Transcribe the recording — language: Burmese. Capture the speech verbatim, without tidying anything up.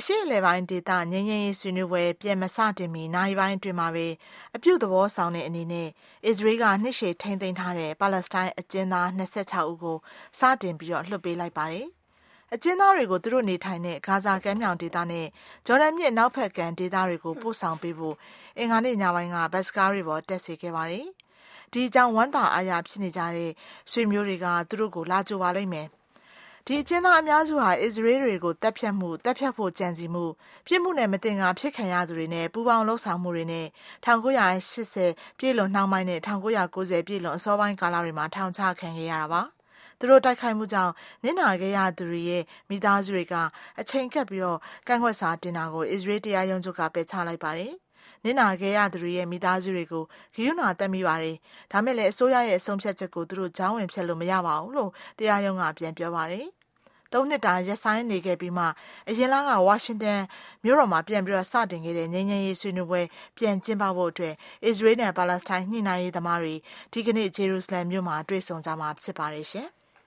အရှိလေပိုင်းဒေသငြိမ်းချမ်းရေးဆွေးနွေးပွဲပြန်မစတင်မီနိုင်ပိုင်းအတွင်းမှာပဲအပြုသဘောဆောင်တဲ့အနေနဲ့အစ္စရေးကနှစ်ရှည်ထိန်းသိမ်းထားတဲ့ပါလက်စတိုင်းအကျဉ်းသား၂၆ဦးကိုစတင်ပြီးတော့လွှတ်ပေးလိုက်ပါတယ်။အကျဉ်းသားတွေကိုသူတို့နေထိုင်တဲ့ဂါဇာကမ်းမြောင်ဒေသနဲ့ဂျော်ဒန်မြစ်နောက်ဖက်ကမ်းဒေသတွေကိုပို့ဆောင်ပေးဖို့အင်္ဂါနေ့ညပိုင်းကဘတ်စကားတွေပေါ်တက်စေခဲ့ပါတယ်။ဒီအကြောင်းဝမ်းသာအားရဖြစ်နေကြတဲ့ဆွေမျိုးတွေကသူတို့ကိုလာကြိုပါလိမ့်မယ်။ဒီအကျဉ်းသားအများစုဟာအစ္စရေးတွေကိုတပ်ဖြတ်မှုတပ်ဖြတ်ဖို့ကြံစီမှုပြစ်မှုနဲ့မတင်ငါဖြစ်ခံရသူတွေနဲ့ပူးပေါင်းလှုပ်ဆောင်မှုတွေနဲ့၁၉၈၀ပြည့်လွန်နှောင်းပိုင်းနဲ့၁၉၉၀ပြည့်လွန်အစောပိုင်းကာလတွေမှာထောင်ချခံခဲ့ရတာပါ။သူတို့တိုက်ခိုက်မှုကြောင့်နစ်နာခဲ့ရသူတွေရဲ့မိသားစုတွေကအချိန်ကပ်ပြီးတော့ကန့်ကွက်စာတင်တာကိုအစ္စရေးတရားရုံးချုပ်ကပယ်ချလိုက်ပါတယ်။နစ်နာခဲ့ရသူတွေရဲ့မိသားစုတွေကိုဂရုဏာတက်မိပါတယ်။ဒါမဲ့လည်းအစိုးရရဲ့အဆုံးဖြတ်ချက်ကိုသူတို့ကြောင်းဝင်ဖြတ်လို့မရပါဘူးလို့တရားရုံးကပြန်ပြောပါတယ်။သုံးနှစ်တာရက်ဆိုင်နေခဲ့ပြီးမှအရင်လကဝါရှင်တန်မြို့တော်မှာပြန်ပြီးတော့စတင်ခဲ့တဲ့ငြိမ်းချမ်းရေးဆွေးနွေးပွဲပြန်ကျင်းပဖို့အတွက်အစ္စရေးနဲ့ပါလက်စတိုင်းညှိနှိုင်းရေးသမားတွေဒီကနေ့ဂျေရုဆလမ်မြို့မှာတွေ့ဆုံကြမှာဖြစ်ပါတယ်ရှင်။